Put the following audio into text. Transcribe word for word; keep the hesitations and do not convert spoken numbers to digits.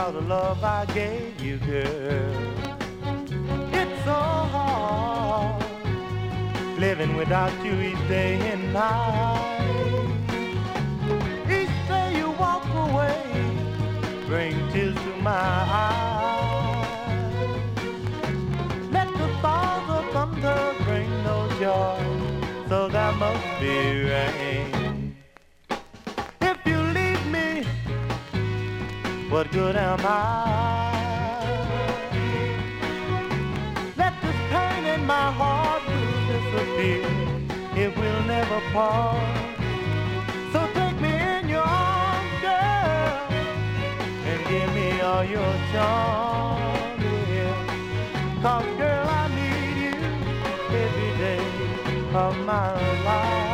all the love I gave you, girl. It's so hard living without you each day and night. Each day you walk away, bring tears to my eyes. Let the stars of thunder bring no joy, so that must be rain. If you leave me, what good am I? Let this pain in my heart disappear if we'll never part. So take me in your arms, girl, and give me all your charm, yeah. 'Cause girl, I need you every day of my life.